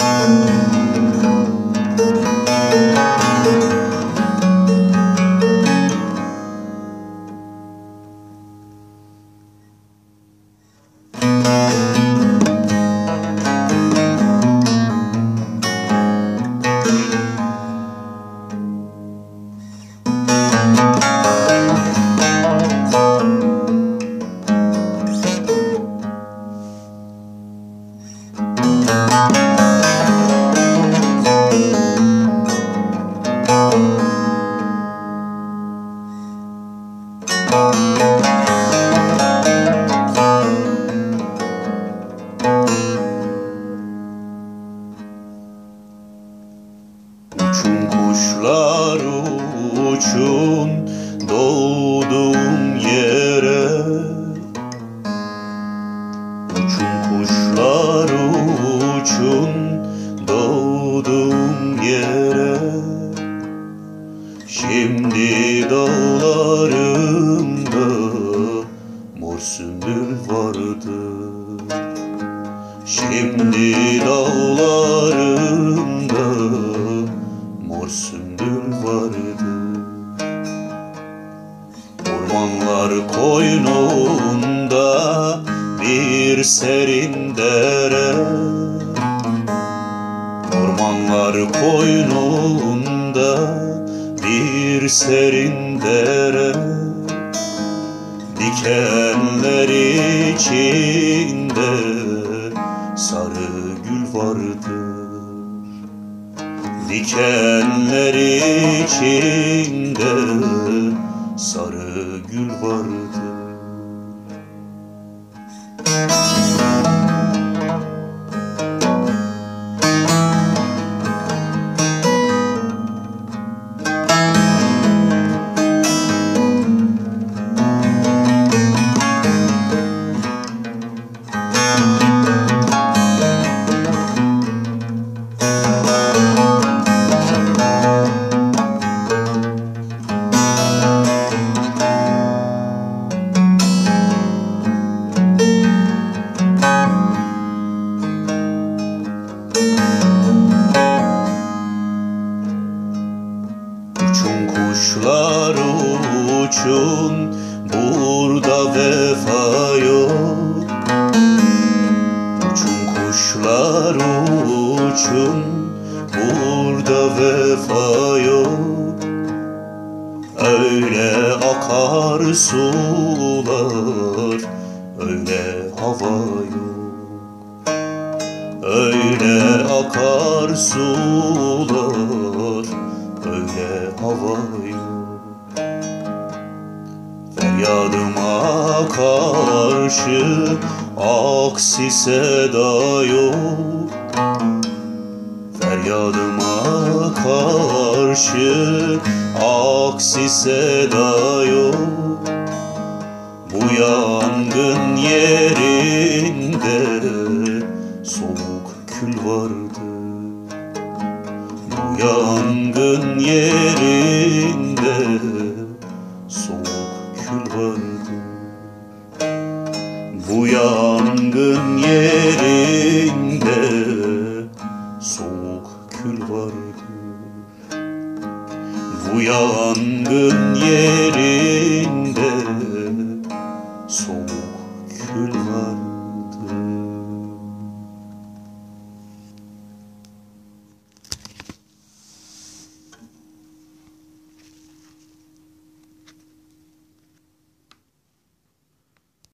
Uçun kuşlar uçun doğduğum yere. Uçun kuşlar uçun doğduğum yere. Şimdi dağlarımda mor sümbül vardır. Şimdi dağlarımda mor sümbül vardı. Ormanlar koynunda bir serin dere. Ormanlar koynunda bir serin dere. Dikenler içinde sarı gül vardır. Dikenler içinde sarı gül vardır. Uçun kuşlar uçun, burada vefa yok. Uçun kuşlar uçun, burada vefa yok. Öyle akar sular, öyle hava yok. Öyle akar sular, öyle hava yok. Feryadıma karşı aksi seda yok. Feryadıma karşı aksi seda yok. Bu yangın yerinde soğuk kül vardı. Bu yangın yerinde soğuk kül vardı. Bu yangın yerinde soğuk kül vardı. Bu yangın yerinde